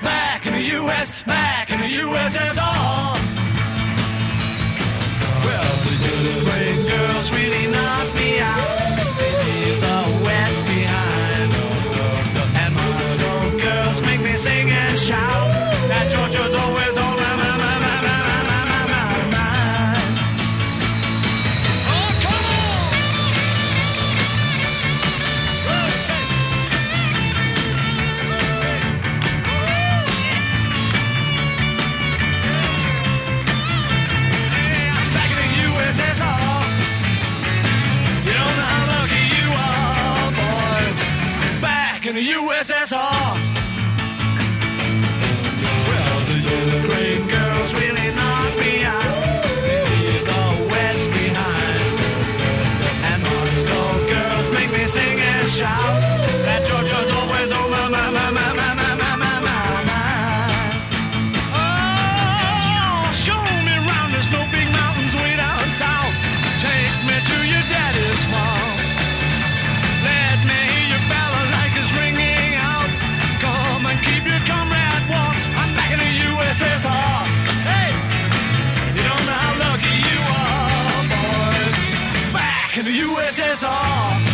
back in the U.S., back in the USSR. Well, the great girls really knock me out. They leave the West behind. And Moscow girls make me sing and shout. That Georgia's always on my mind. Oh, come on! I'm back in the USSR. You don't know how lucky you are, boys. Back in the USSR. The great girls really knock me out. They leave the West behind. And Moscow girls make me sing and shout. That Georgia's always on my mind. Oh, show me round, there's no big mountains way down south. Take me to your daddy's farm. Let me hear your balalaikas ringing out. Come and keep your comrade warm. I'm back in the USSR. Hey, you don't know how lucky you are, boys. Back in the USSR.